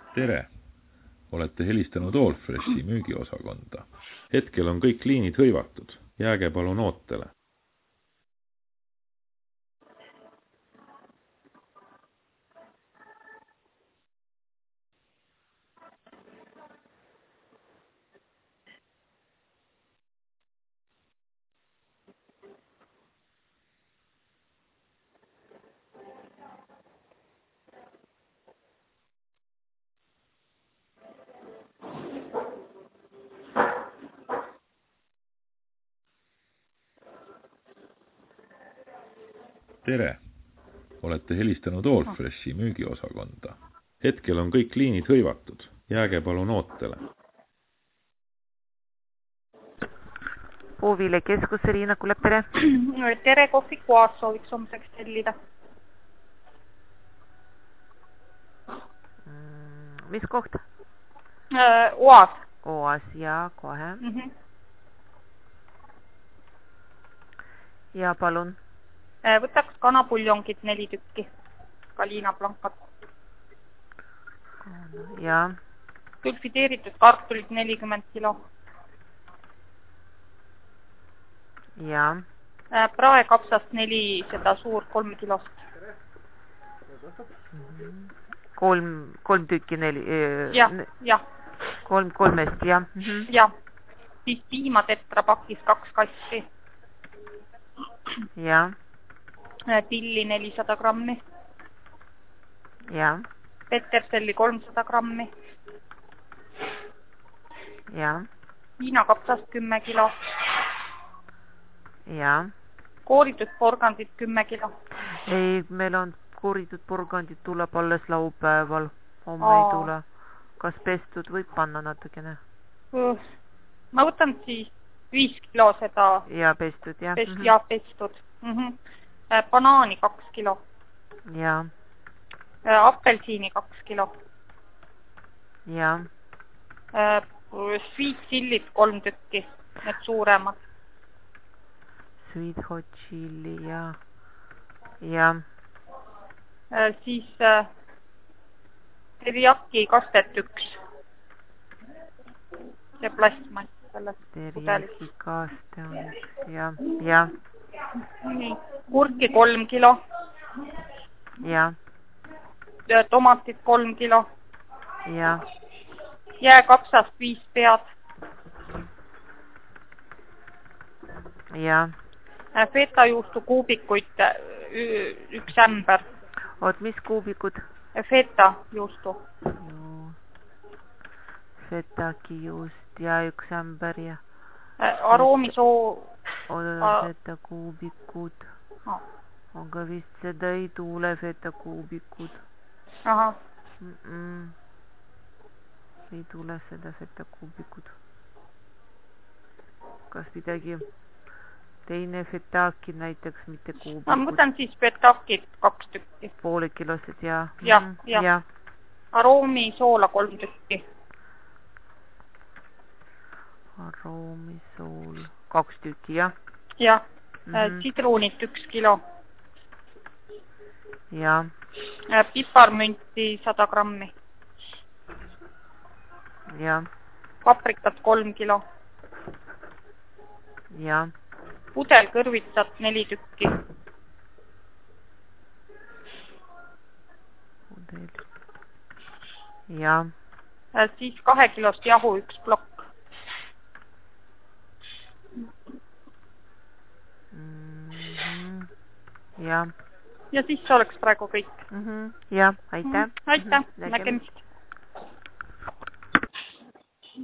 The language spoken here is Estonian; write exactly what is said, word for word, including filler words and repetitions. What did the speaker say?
Tere! Olete helistanud Allfreshi müügiosakonda. Hetkel on kõik liinid hõivatud. Jääge palun ootele. Tere! Olete helistanud Allfreshi müügiosakonda. Hetkel on kõik liinid hõivatud. Jääge palun ootele. Puuvile keskus Riina Kulepere. Tere, kohviku Oas sooviks homseks tellida. Mis koht? Oas. Oas, ja kohe. Mm -hmm. Ja palun. Võtaks kanapuljongit neli tükki. Kalina Blancat. Ja. Sulfideeritud kartulit nelikümmend kilo. Ja. Praekapsast neli, seda suur kolm kilost. Kolm, kolm tükki neli. Jah, jah. Kolm, kolmest, jah. Mm -hmm. Jah. Siis piima tetrapakis kaks kasti. Ja. Tilli nelisada grammi. Ja. Peterselli kolmsada grammi. Ja. Viinakapsast kümme kilo. Ja. Kooritud porgandid kümme kilo. Ei, meil on kooritud porgandid tuleb alles laupäeval. Homme Aa. ei tule. Kas pestud võib panna natukene? Uh, ma võtan siis viis kilo seda. Ja pestud, jah. Pest, mm -hmm. Ja pestud. Mm -hmm. Banaani kaks kilo. Ja. Apelsiini kaks kilo. Ja. Sweet chillit kolm tükki, need suuremad. Sweet hot chili, ja. Ja. Siis teriyaki kastet üks. See plastmass selles pudelis. Teriyaki kaste on üks, ja. Ja. Nii, kurki kolm kilo. Ja. Tomatid kolm kilo. Ja. Jääkapsast viis pead. Ja. Feta-juustu kuubikuid üks ämber. Oot, mis kuubikud? Feta-juustu. Fetaki juust ja üks ämber ja. Aroomisoo. Oda feta kuubikud. Aga vist seda ei tule feta kuubikud. Aha. Mm -mm. Ei tule seda feta kuubikud. Kas midagi teine fetaki näiteks, mitte kuubikud? Ma mõtlen siis fetakid kaks tükki. Poole kilosed ja. Jah, mm, jah. Ja. Aroomisoola kolm tükki. Aroomisool kaks tükki, jah. Jah. Mm -hmm. Sidruunit üks kilo. Ja. Piparmünti sada grammi. Ja. Paprikat kolm kilo. Ja. Pudel kõrvitsat neli tükki. Pudel. Ja. Siis kahe kilost jahu üks plokk. Mm -hmm. Ja. Ja siis oleks praegu kõik. Mm -hmm. Ja, aitäh. Aitäh, nägemist.